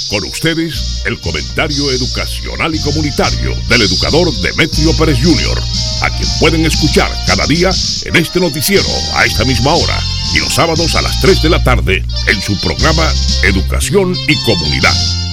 Con ustedes, el comentario educacional y comunitario del educador Demetrio Pérez Jr., a quien pueden escuchar cada día en este noticiero a esta misma hora y los sábados a las 3 de la tarde en su programa Educación y Comunidad.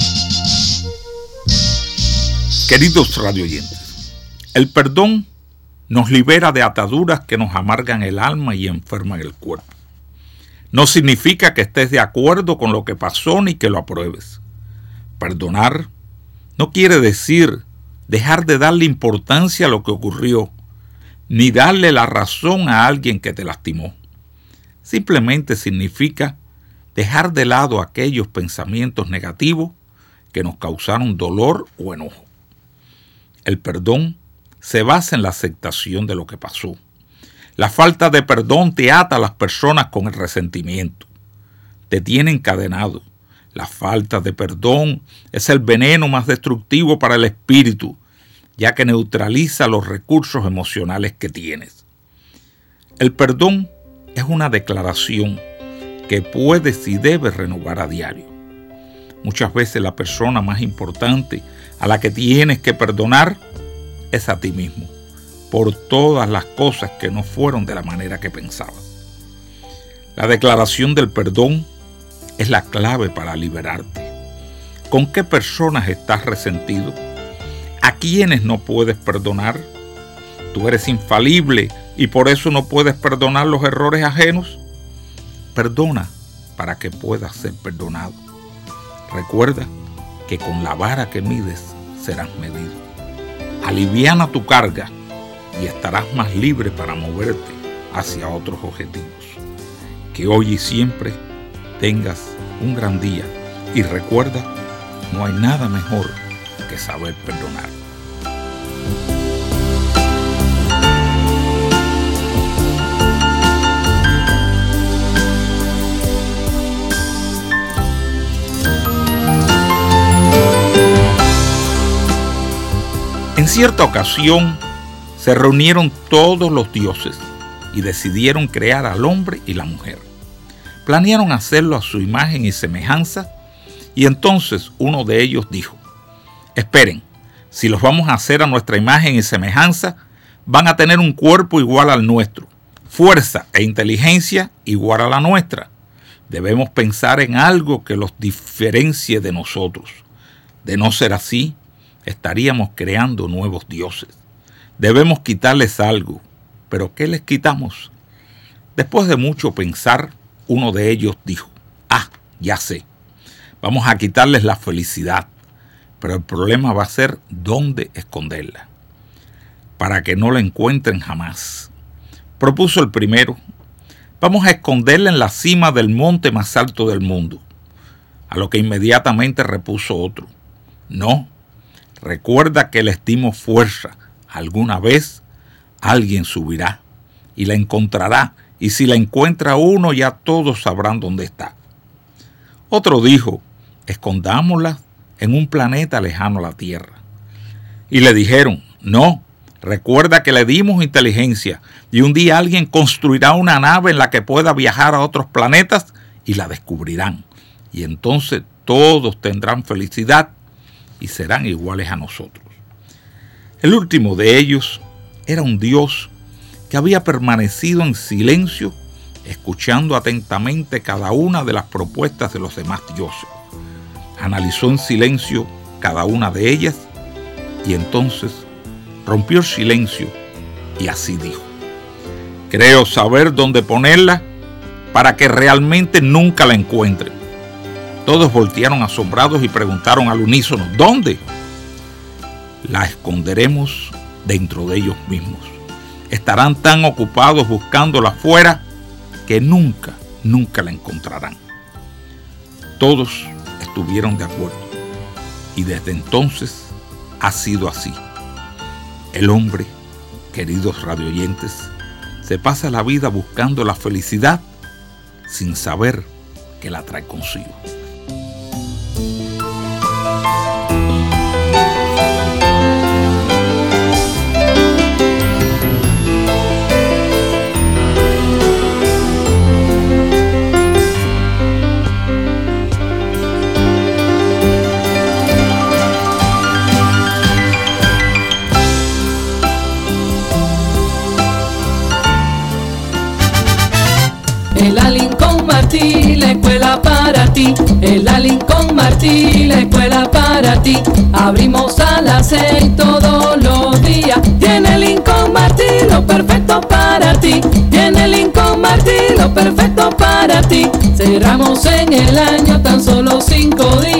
Queridos radioyentes, el perdón nos libera de ataduras que nos amargan el alma y enferman el cuerpo. No significa que estés de acuerdo con lo que pasó ni que lo apruebes. Perdonar no quiere decir dejar de darle importancia a lo que ocurrió, ni darle la razón a alguien que te lastimó. Simplemente significa dejar de lado aquellos pensamientos negativos que nos causaron dolor o enojo. El perdón se basa en la aceptación de lo que pasó. La falta de perdón te ata a las personas con el resentimiento. Te tiene encadenado. La falta de perdón es el veneno más destructivo para el espíritu, ya que neutraliza los recursos emocionales que tienes. El perdón es una declaración que puedes y debes renovar a diario. Muchas veces la persona más importante a la que tienes que perdonar es a ti mismo, por todas las cosas que no fueron de la manera que pensabas. La declaración del perdón es la clave para liberarte. ¿Con qué personas estás resentido? ¿A quiénes no puedes perdonar? ¿Tú eres infalible y por eso no puedes perdonar los errores ajenos? Perdona para que puedas ser perdonado. Recuerda que con la vara que mides serás medido. Aliviana tu carga y estarás más libre para moverte hacia otros objetivos. Que hoy y siempre tengas un gran día y recuerda, no hay nada mejor que saber perdonar. En cierta ocasión se reunieron todos los dioses y decidieron crear al hombre y la mujer. Planearon hacerlo a su imagen y semejanza, y entonces uno de ellos dijo: esperen, si los vamos a hacer a nuestra imagen y semejanza, van a tener un cuerpo igual al nuestro, fuerza e inteligencia igual a la nuestra. Debemos pensar en algo que los diferencie de nosotros. De no ser así, estaríamos creando nuevos dioses. Debemos quitarles algo, pero ¿qué les quitamos? Después de mucho pensar, uno de ellos dijo: ya sé, vamos a quitarles la felicidad, pero el problema va a ser dónde esconderla, para que no la encuentren jamás. Propuso el primero: vamos a esconderla en la cima del monte más alto del mundo. A lo que inmediatamente repuso otro: no, recuerda que les dimos fuerza. Alguna vez alguien subirá y la encontrará, y si la encuentra uno, ya todos sabrán dónde está. Otro dijo: escondámosla en un planeta lejano a la Tierra. Y le dijeron: no, recuerda que le dimos inteligencia, y un día alguien construirá una nave en la que pueda viajar a otros planetas y la descubrirán. Y entonces todos tendrán felicidad y serán iguales a nosotros. El último de ellos era un dios que había permanecido en silencio, escuchando atentamente cada una de las propuestas de los demás dioses. Analizó en silencio cada una de ellas y entonces rompió el silencio y así dijo: creo saber dónde ponerla para que realmente nunca la encuentren. Todos voltearon asombrados y preguntaron al unísono: ¿dónde? La esconderemos dentro de ellos mismos. Estarán tan ocupados buscándola afuera que nunca la encontrarán. Todos estuvieron de acuerdo y desde entonces ha sido así. El hombre, queridos radioyentes, se pasa la vida buscando la felicidad sin saber que la trae consigo. En la Lincoln Martí, la escuela para ti. En la Lincoln Martí, la escuela para ti. Abrimos a las 6 todos los días. Tiene Lincoln Martí lo perfecto para ti. Tiene Lincoln Martí lo perfecto para ti. Cerramos en el año tan solo 5 días.